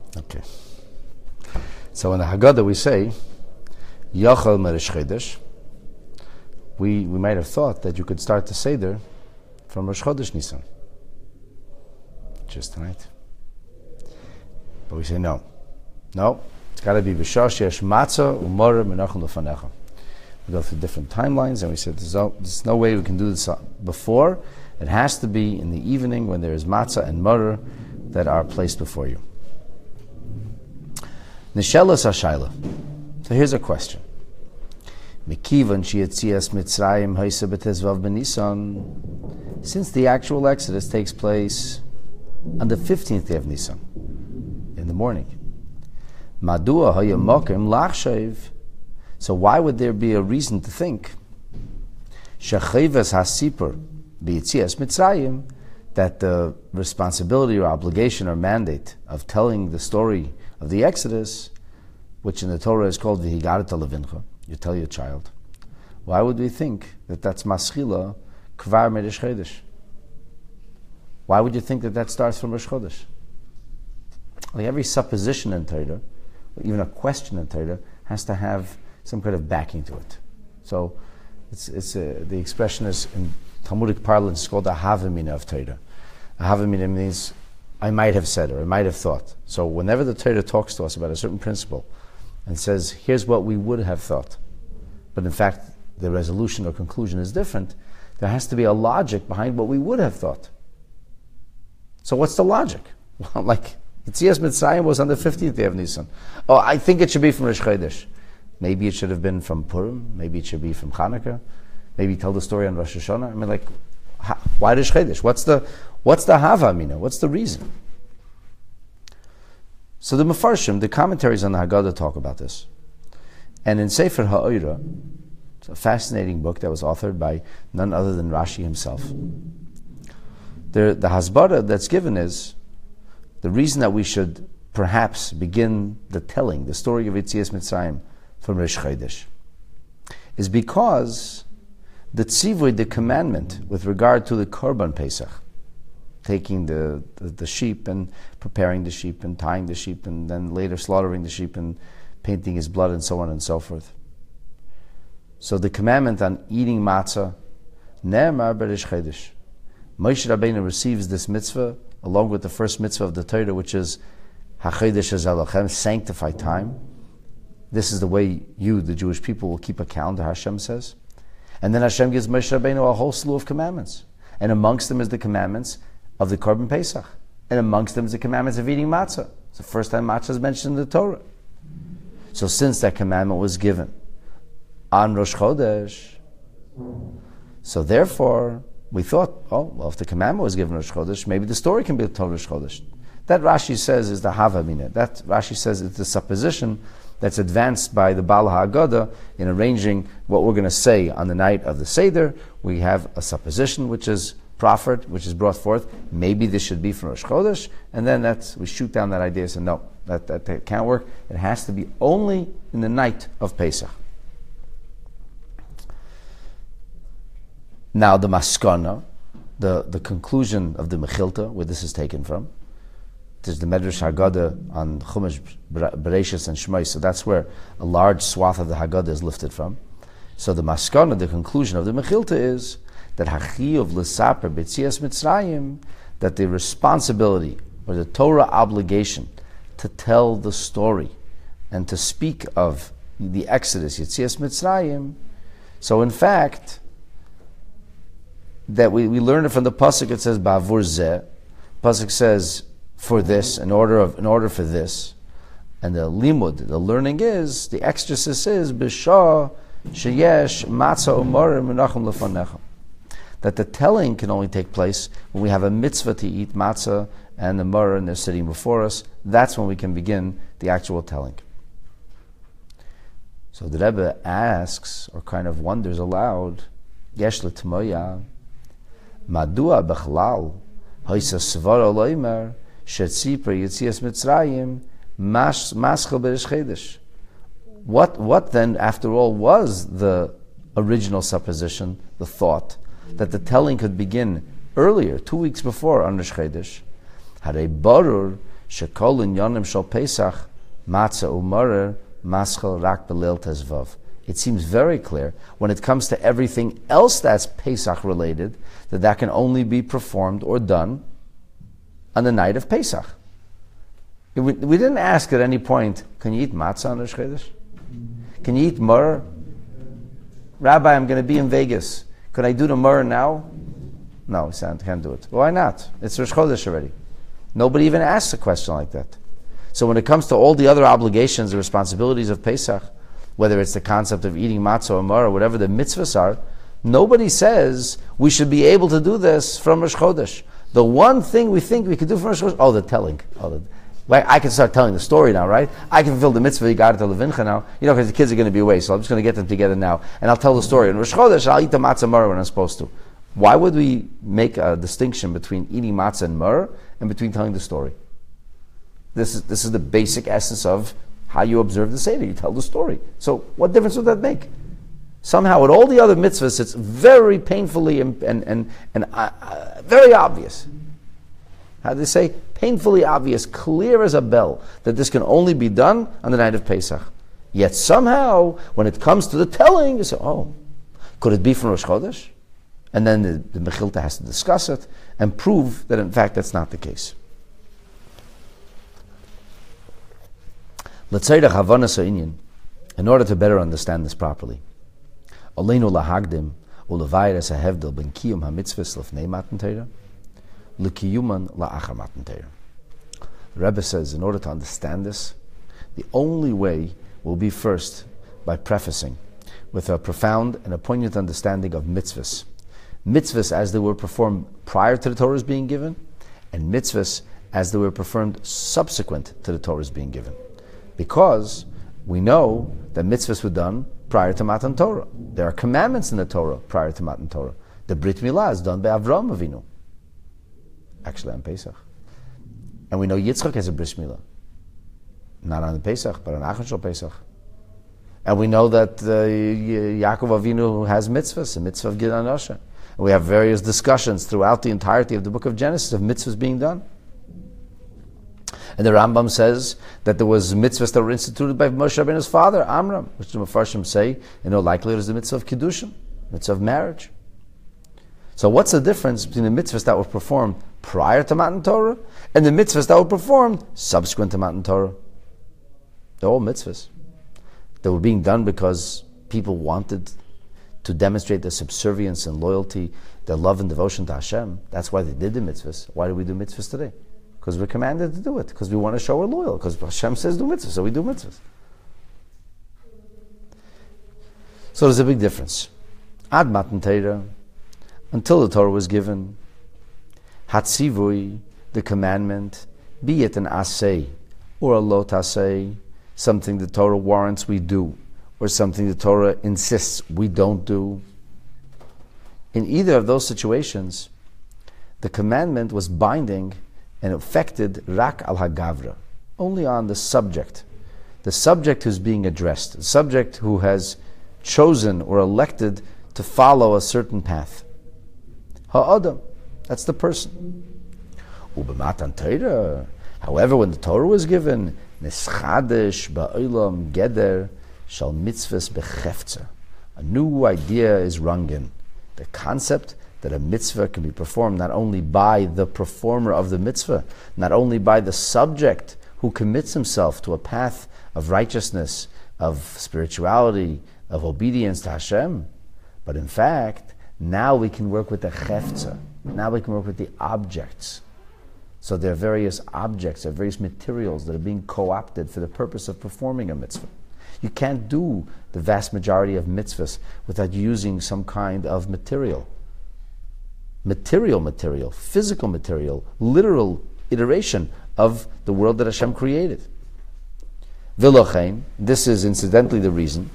Okay. So in the Haggadah we say, Yachal Merish Chodesh. We might have thought that you could start the Seder from Rosh Chodesh Nisan, just tonight. But we say no. It's got to be B'shah Sheyesh Matzah U'Moreh Menachem Lefanecha. We go through different timelines, and we said there's no way we can do this before. It has to be in the evening when there is matzah and moreh that are placed before you. Nishelas hashayla. So here's a question. Mekivan sheyetzias Mitzrayim haisa b'tezvav b'Nisan. Since the actual Exodus takes place on the 15th day of Nisan, in the morning. Madua haya mokim lachshav. So why would there be a reason to think shechayvas hasipur b'yetzias Mitzrayim, that the responsibility or obligation or mandate of telling the story of the Exodus, which in the Torah is called v'higarta levincha, you tell your child. Why would we think that that's maschila kvar merish chodesh? Why would you think that starts from Rosh Chodesh? Like every supposition in Torah, even a question in Torah, has to have some kind of backing to it. So the expression is in Talmudic parlance is called a havamina of Torah. A havamina means I might have said or I might have thought. So whenever the Torah talks to us about a certain principle and says, here's what we would have thought, but in fact the resolution or conclusion is different, there has to be a logic behind what we would have thought. So what's the logic? Well, like Yetzias Mitzrayim was on the 15th day of Nisan. Oh, I think it should be from Rosh Chodesh. Maybe it should have been from Purim. Maybe it should be from Hanukkah. Maybe tell the story on Rosh Hashanah. I mean, like, why Rosh Chodesh? What's the hava mina? What's the reason? So the Mefarshim, the commentaries on the Haggadah talk about this. And in Sefer HaOira, it's a fascinating book that was authored by none other than Rashi himself. The hasbara that's given is the reason that we should perhaps begin the telling, the story of Yetzias Mitzrayim from Rosh Chodesh, is because the tzivui, the commandment with regard to the Korban Pesach, taking the sheep and preparing the sheep and tying the sheep and then later slaughtering the sheep and painting his blood and so on and so forth. So the commandment on eating matzah, ne'emar b'Rosh Chodesh. Moshe Rabbeinu receives this mitzvah along with the first mitzvah of the Torah, which is HaChodesh HaZalachem, sanctified time. This is the way you, the Jewish people, will keep a calendar, Hashem says. And then Hashem gives Moshe Rabbeinu a whole slew of commandments. And amongst them is the commandments of the Korban Pesach. And amongst them is the commandments of eating matzah. It's the first time matzah is mentioned in the Torah. So since that commandment was given on Rosh Chodesh, so therefore we thought, if the commandment was given Rosh Chodesh, maybe the story can be told Rosh Chodesh. That Rashi says is the Havamina. That Rashi says it's the supposition that's advanced by the Baal HaGadah in arranging what we're going to say on the night of the Seder. We have a supposition which is proffered, which is brought forth. Maybe this should be from Rosh Chodesh, and then we shoot down that idea and say, no, that can't work. It has to be only in the night of Pesach. Now the Maskana, the conclusion of the Mechilta, where this is taken from, there's the Medrash Haggadah on Chumash, Bereshis, and Shmos. So that's where a large swath of the Haggadah is lifted from. So the Maskana, the conclusion of the Mechilta, is that Hachiyuv L'Saper B'Yetzias Mitzrayim, that the responsibility or the Torah obligation to tell the story and to speak of the Exodus, Yetzias Mitzrayim. So in fact, that we learn it from the pasuk. It says Ba'avur Zeh. Pasuk says for this, in order for this, and the limud, the learning is, the exegesis is B'shah sheyesh matzah u'moreh menachem lefanecha. That the telling can only take place when we have a mitzvah to eat matzah and the moreh and they're sitting before us. That's when we can begin the actual telling. So the Rebbe asks, or kind of wonders aloud, Yesh l'tmoya, Madua bechlal, hoisa svara loimer, shetzipra Yetzias Mitzrayim, maschel b'Rosh Chodesh. What then, after all, was the original supposition, the thought, that the telling could begin earlier, 2 weeks before on Rosh Chodesh? Harei barur Shekol inyanim shel Pesach matzah umarer maschel rak belil tezvav. It seems very clear when it comes to everything else that's Pesach related that can only be performed or done on the night of Pesach. We didn't ask at any point, can you eat matzah on Rosh Chodesh? Can you eat myrrh? Rabbi, I'm going to be in Vegas. Could I do the myrrh now? No, I can't do it. Why not? It's Rosh Chodesh already. Nobody even asks a question like that. So when it comes to all the other obligations and responsibilities of Pesach, whether it's the concept of eating matzah or myrrh or whatever the mitzvahs are, nobody says we should be able to do this from Rosh Chodesh. The one thing we think we could do from Rosh Chodesh, the telling. I can start telling the story now, right? I can fulfill the mitzvah, you got it to Levincha now, because the kids are going to be away, so I'm just going to get them together now, and I'll tell the story. In Rosh Chodesh, I'll eat the matzah myrrh when I'm supposed to. Why would we make a distinction between eating matzah and myrrh and between telling the story? This is the basic essence of how you observe the Seder. You tell the story. So what difference would that make? Somehow, with all the other mitzvahs, it's very painfully and very obvious. How do they say? Painfully obvious, clear as a bell, that this can only be done on the night of Pesach. Yet somehow, when it comes to the telling, you say, could it be from Rosh Chodesh? And then the Mechilta has to discuss it and prove that in fact that's not the case. In order to better understand this properly, Aleinu lahagdim ulevayres hahevdel ben kiyum hamitzvahs lefnei matan Torah lekiyuman la'achar matan Torah. The Rebbe says, in order to understand this, the only way will be first by prefacing with a profound and a poignant understanding of mitzvahs. Mitzvahs as they were performed prior to the Torah's being given, and mitzvahs as they were performed subsequent to the Torah's being given. Because we know that mitzvahs were done prior to Matan Torah. There are commandments in the Torah prior to Matan Torah. The Brit Milah is done by Avraham Avinu, actually on Pesach. And we know Yitzchak has a Brit Milah. Not on the Pesach, but on Achar Shel Pesach. And we know that Yaakov Avinu has mitzvahs, the mitzvah of Gid Anasha. And we have various discussions throughout the entirety of the book of Genesis of mitzvahs being done. And the Rambam says that there was mitzvahs that were instituted by Moshe Rabbeinu's father, Amram, which the Mefarshim say, likely it is the mitzvah of Kiddushin, mitzvah of marriage. So what's the difference between the mitzvahs that were performed prior to Matan Torah and the mitzvahs that were performed subsequent to Matan Torah? They're all mitzvahs. They were being done because people wanted to demonstrate their subservience and loyalty, their love and devotion to Hashem. That's why they did the mitzvahs. Why do we do mitzvahs today? Because we're commanded to do it. Because we want to show we're loyal. Because Hashem says do mitzvahs, so we do mitzvahs. So there's a big difference. Ad Matan Torah, until the Torah was given, Hatzivui, the commandment, be it an asay or a lo tasay, something the Torah warrants we do, or something the Torah insists we don't do. In either of those situations, the commandment was binding and affected rak al hagavra, only on the subject who's being addressed, the subject who has chosen or elected to follow a certain path. Ha'adam, that's the person. Ubematan Torah, however, when the Torah was given, nischadesh ba'olam geder shal mitzvahs bechefza, a new idea is rung in. The concept that a mitzvah can be performed not only by the performer of the mitzvah, not only by the subject who commits himself to a path of righteousness, of spirituality, of obedience to Hashem, but in fact, now we can work with the chefza. Now we can work with the objects. So there are various objects, there are various materials that are being co-opted for the purpose of performing a mitzvah. You can't do the vast majority of mitzvahs without using some kind of material, physical material, literal iteration of the world that Hashem created. V'lochein, this is incidentally the reason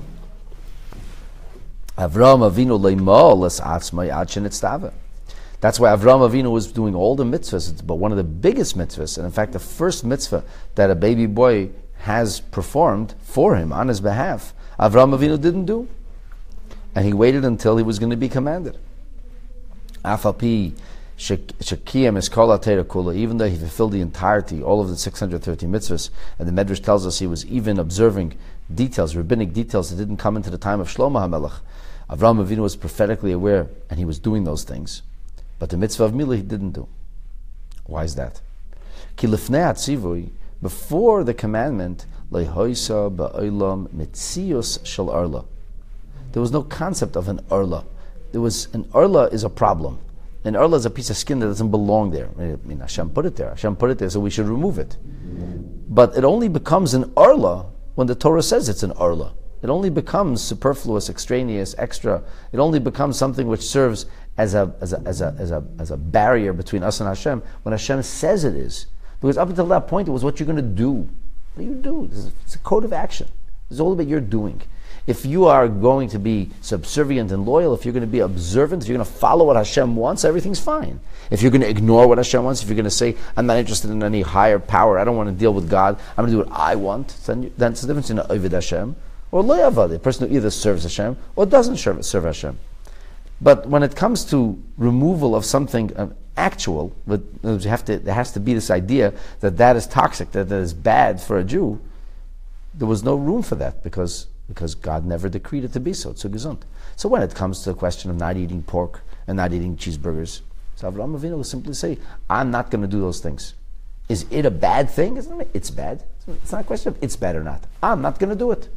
Avraham Avinu leimol atzmai ad shenitztava. That's why Avraham Avinu was doing all the mitzvahs, but one of the biggest mitzvahs, and in fact the first mitzvah that a baby boy has performed for him on his behalf, Avraham Avinu didn't do. And he waited until he was going to be commanded. Afalpi Shekiyem is kol ha'Torah kula, even though he fulfilled the entirety, all of the 613 mitzvahs, and the Medrash tells us he was even observing details, rabbinic details that didn't come into the time of Shlomo HaMelech. Avraham Avinu was prophetically aware, and he was doing those things. But the mitzvah of Milah he didn't do. Why is that? Ki lifnei hatzivui, before the commandment, lehoisa ba'olam mitzius shel arla. There was no concept of an arla. An arla is a problem. An arla is a piece of skin that doesn't belong there. I mean, Hashem put it there. Hashem put it there, so we should remove it. But it only becomes an arla when the Torah says it's an arla. It only becomes superfluous, extraneous, extra. It only becomes something which serves as a barrier between us and Hashem when Hashem says it is. Because up until that point, it was what you're going to do. What do you do? It's a code of action. It's all about your doing. If you are going to be subservient and loyal, if you're going to be observant, if you're going to follow what Hashem wants, everything's fine. If you're going to ignore what Hashem wants, if you're going to say, I'm not interested in any higher power, I don't want to deal with God, I'm going to do what I want, then it's the difference in Ovid Hashem or Lo Yavad, a person who either serves Hashem or doesn't serve Hashem. But when it comes to removal of something actual, there has to be this idea that is toxic, that is bad for a Jew. There was no room for that because God never decreed it to be so. It's a gesund. So when it comes to the question of not eating pork and not eating cheeseburgers, so Avraham Avinu will simply say, I'm not going to do those things. Is it a bad thing? It's bad. It's not a question of it's bad or not. I'm not going to do it.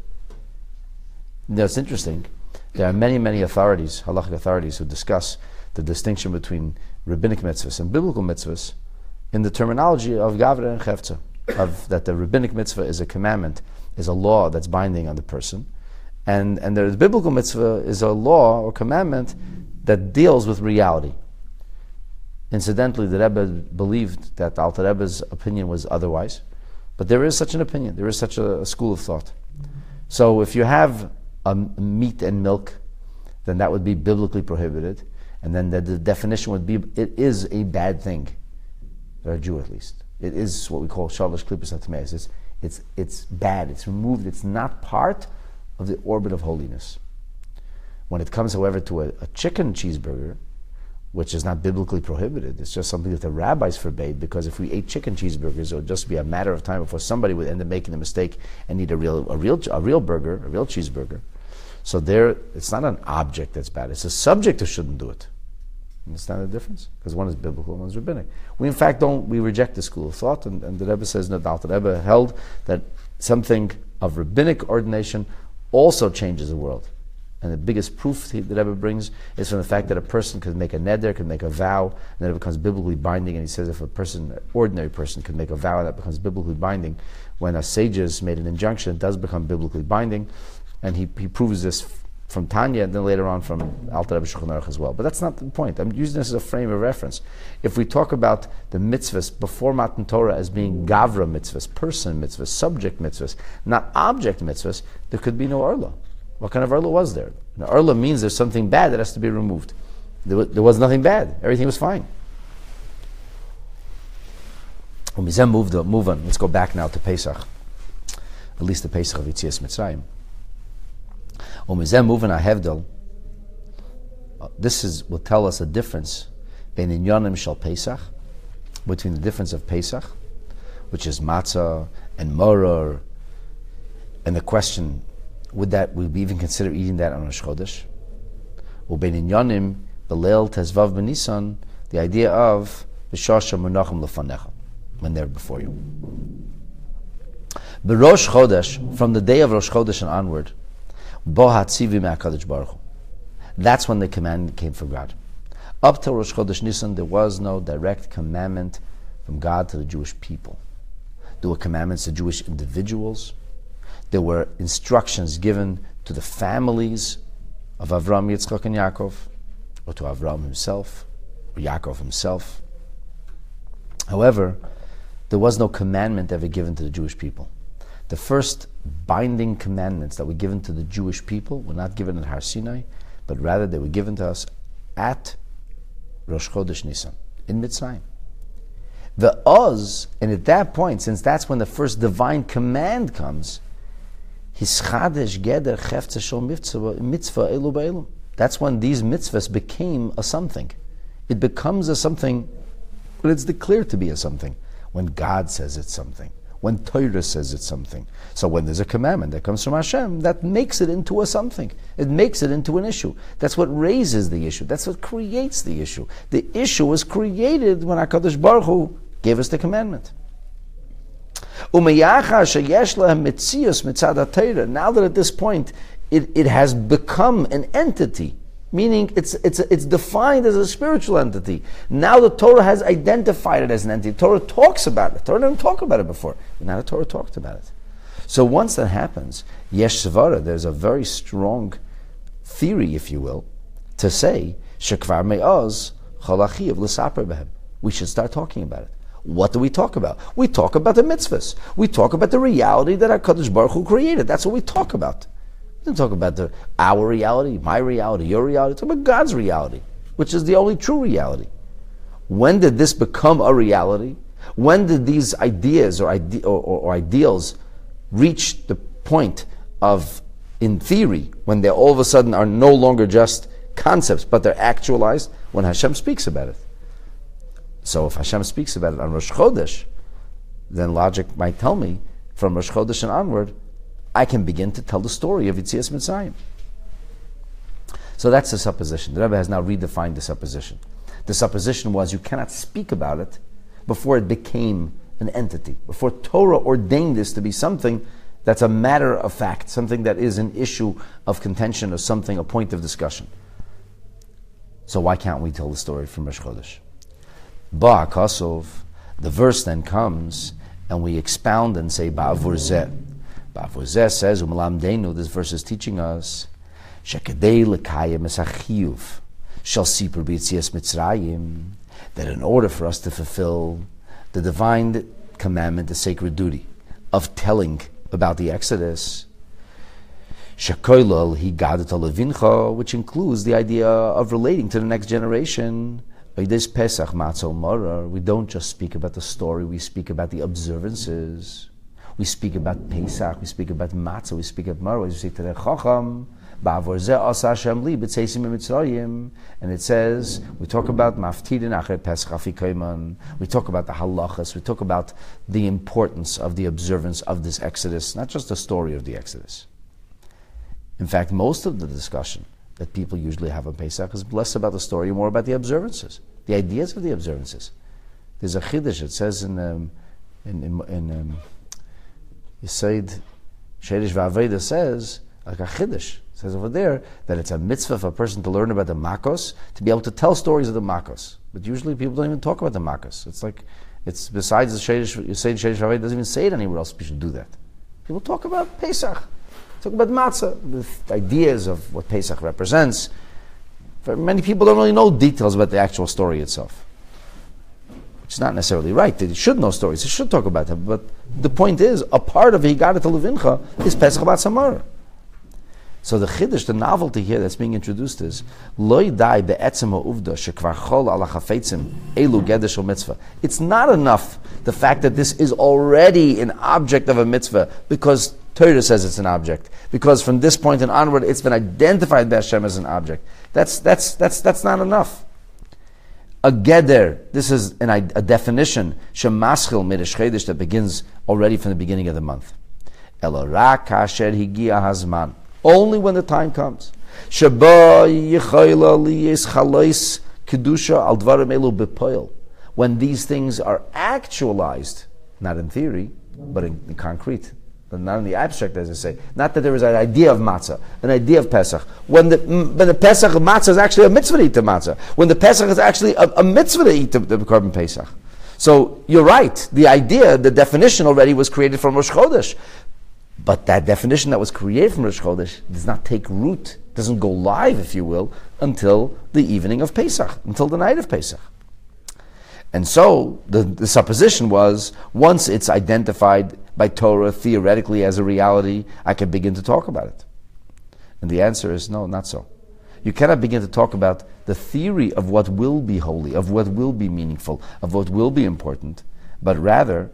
Now it's interesting. There are many, many authorities, halachic authorities, who discuss the distinction between rabbinic mitzvahs and biblical mitzvahs in the terminology of Gavra and Chefza, of that the rabbinic mitzvah is a commandment, is a law that's binding on the person, and the biblical mitzvah is a law or commandment that deals with reality. Incidentally, the Rebbe believed that Alter Rebbe's opinion was otherwise, but there is such an opinion, there is such a school of thought. So if you have meat and milk, then that would be biblically prohibited, and then the definition would be it is a bad thing for a Jew at least. It is what we call shalosh klippos hatmeis. It's bad. It's removed. It's not part of the orbit of holiness. When it comes, however, to a chicken cheeseburger, which is not biblically prohibited, it's just something that the rabbis forbade, because if we ate chicken cheeseburgers, it would just be a matter of time before somebody would end up making the mistake and eat a real burger, a real cheeseburger. So there, it's not an object that's bad. It's a subject who shouldn't do it. Understand the difference? Because one is biblical and one is rabbinic. We in fact we reject the school of thought, and the Rebbe says, no doubt, the Rebbe held that something of rabbinic ordination also changes the world. And the biggest proof the Rebbe brings is from the fact that a person could make a neder, could make a vow, and then it becomes biblically binding. And he says if an ordinary person could make a vow, that becomes biblically binding. When a sages made an injunction, it does become biblically binding. And he proves this from Tanya, and then later on from Alter Rebbe Shulchan Aruch as well. But that's not the point. I'm using this as a frame of reference. If we talk about the mitzvahs before Matan Torah as being gavra mitzvahs, person mitzvahs, subject mitzvahs, not object mitzvahs, there could be no arla. What kind of arla was there? An arla means there's something bad that has to be removed. There was nothing bad. Everything was fine. When we then move on, let's go back now to Pesach. At least the Pesach of Yetzias Mitzrayim. When we then move on Hevdel, this will tell us a difference between Inyanim Shel Pesach, between the difference of Pesach, which is matzah and maror, and the question, would we even consider eating that on Rosh Chodesh? Ubein Inyanim B'Leil Tezvav B'Nisan, the idea of B'Shasha Munachim Lefanecha, when they're before you. B'Rosh Chodesh, from the day of Rosh Chodesh and onward, that's when the command came from God. Up till Rosh Chodesh Nisan, there was no direct commandment from God to the Jewish people. There were commandments to Jewish individuals. There were instructions given to the families of Avram, Yitzchak, and Yaakov, or to Avram himself, or Yaakov himself. However, there was no commandment ever given to the Jewish people. The first binding commandments that were given to the Jewish people were not given at Har Sinai, but rather they were given to us at Rosh Chodesh Nisan, in Mitzrayim. The Oz, and at that point, since that's when the first divine command comes, Hischadesh Geder Chefze Shel Mitzvah Elu Ba'elu. That's when these mitzvahs became a something. It becomes a something, but it's declared to be a something when God says it's something, when Torah says it's something. So when there's a commandment that comes from Hashem, that makes it into a something. It makes it into an issue. That's what raises the issue. That's what creates the issue. The issue was created when HaKadosh Baruch Hu gave us the commandment. Now that at this point it has become an entity, meaning it's defined as a spiritual entity. Now the Torah has identified it as an entity. Torah talks about it. Torah didn't talk about it before. Now the Torah talked about it. So once that happens, yesh svara, there's a very strong theory, if you will, to say shekvar me'oz chalachiv l'saper behem. We should start talking about it. What do we talk about? We talk about the mitzvahs. We talk about the reality that HaKadosh Baruch Hu created. That's what we talk about. We don't talk about our reality, my reality, your reality. We talk about God's reality, which is the only true reality. When did this become a reality? When did these ideas or ideals reach the point of, in theory, when they all of a sudden are no longer just concepts, but they're actualized? When Hashem speaks about it. So if Hashem speaks about it on Rosh Chodesh, then logic might tell me, from Rosh Chodesh and onward, I can begin to tell the story of Yetzias Mitzrayim. So that's the supposition. The Rebbe has now redefined the supposition. The supposition was you cannot speak about it before it became an entity, before Torah ordained this to be something that's a matter of fact, something that is an issue of contention or something, a point of discussion. So why can't we tell the story from Rosh Chodesh? Ba'akasov, the verse then comes and we expound and say Ba'avur Zeh. Ba'avur Zeh says, U'melamdeinu, this verse is teaching us, Shekadei l'kayim es hachiyuv shel sipur b'yetzias Mitzrayim, that in order for us to fulfill the divine commandment, the sacred duty of telling about the Exodus, Shekoilol higadat levincha, which includes the idea of relating to the next generation. This Pesach Matzah Maror, we don't just speak about the story, we speak about the observances. We speak about Pesach, we speak about Matzah, we speak about Maror, we speak to the Chacham. And it says, we talk about Maftidin Achet Pesach Afikoyman, we talk about the halachas, we talk about the importance of the observance of this Exodus, not just the story of the Exodus. In fact, most of the discussion that people usually have on Pesach is less about the story, more about the observances, the ideas of the observances. There's a chiddush. It says in Yesod Sheidish V'Aveda says, like a chiddush, it says over there that it's a mitzvah for a person to learn about the makos, to be able to tell stories of the makos. But usually people don't even talk about the makos. It's like, it's besides the Sheidish V'Aveda, doesn't even say it anywhere else. We should do that. People talk about Pesach. Talk about matzah, the ideas of what Pesach represents. For many people don't really know details about the actual story itself. Which is not necessarily right. They should know stories. They should talk about them. But the point is, a part of Higadat Levincha is Pesach Matzah Maror. So the chiddush, the novelty here that's being introduced is Lo dai be'etzem ha'uvda shekvar chol ala chafetzim elu geder shel mitzvah. It's not enough the fact that this is already an object of a mitzvah because Torah says it's an object. Because from this point and onward, it's been identified by Hashem as an object. That's not enough. A geder, this is a definition, shemaschil midish chedesh, that begins already from the beginning of the month. Elo rak kasher higia hazman. Only when the time comes. Sheba yichayla liyes chalais kedusha al dvarim elu bepoil. When these things are actualized, not in theory, but in concrete. But not in the abstract, as I say. Not that there is an idea of matzah, an idea of Pesach. When the Pesach of matzah is actually a mitzvah to eat the matzah. When the Pesach is actually a mitzvah to eat the korban Pesach. So you're right. The idea, the definition already was created from Rosh Chodesh. But that definition that was created from Rosh Chodesh does not take root, doesn't go live, if you will, until the evening of Pesach, until the night of Pesach. And so the supposition was, once it's identified by Torah theoretically as a reality, I can begin to talk about it. And the answer is no, not so. You cannot begin to talk about the theory of what will be holy, of what will be meaningful, of what will be important, but rather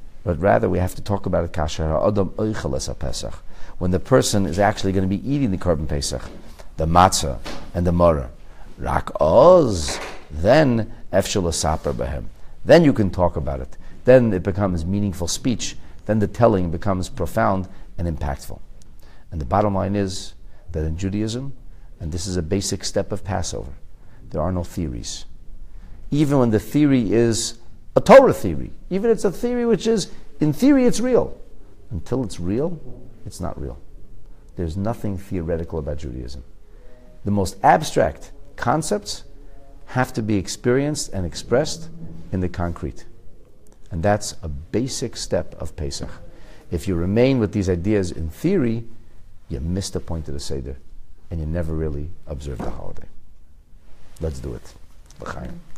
we have to talk about it kasher ha'adam oichel es ha'pesach, when the person is actually going to be eating the korban Pesach, the matzah and the maror. Rak oz then efshel asaper behem. Then you can talk about it. Then it becomes meaningful speech. Then the telling becomes profound and impactful. And the bottom line is that in Judaism, and this is a basic step of Passover, there are no theories. Even when the theory is a Torah theory, even it's a theory which is, in theory, it's real. Until it's real, it's not real. There's nothing theoretical about Judaism. The most abstract concepts have to be experienced and expressed in the concrete. And that's a basic step of Pesach. If you remain with these ideas in theory, you miss the point of the Seder, and you never really observe the holiday. Let's do it. L'chaim.